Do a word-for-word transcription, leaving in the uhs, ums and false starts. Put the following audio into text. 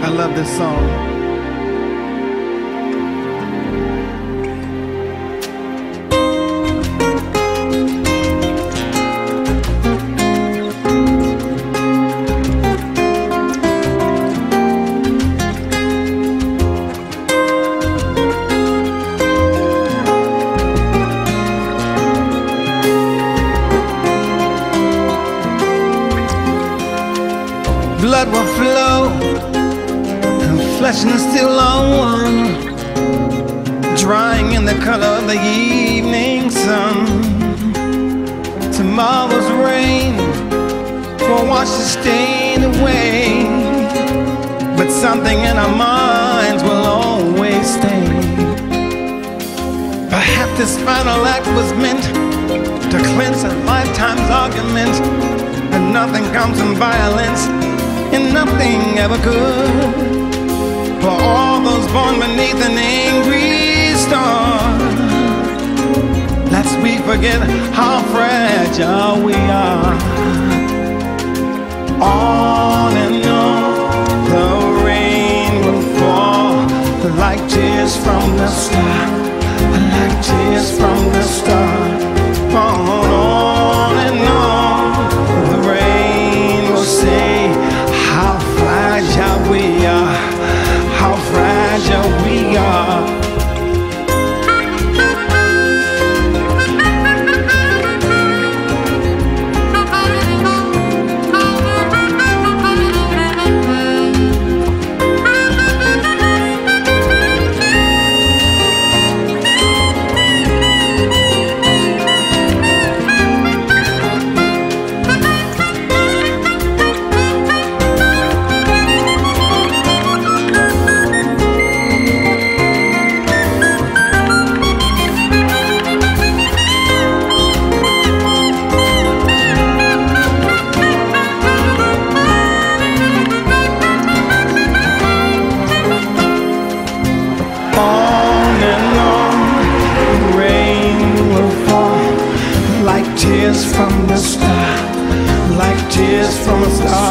I love this song. Blood will flow, and flesh and steel are one, drying in the color of the evening sun. Tomorrow's rain will wash the stain away, but something in our minds will always stay. Perhaps this final act was meant to cleanse a lifetime's argument, and nothing comes from violence, and nothing ever could. For all those born beneath an angry star, lest we forget how fragile we are. On and on the rain will fall, like tears from the star, like tears from the star. On, on and on the rain will say how fragile we are, how fragile we are. Tears from the star, like tears from a star.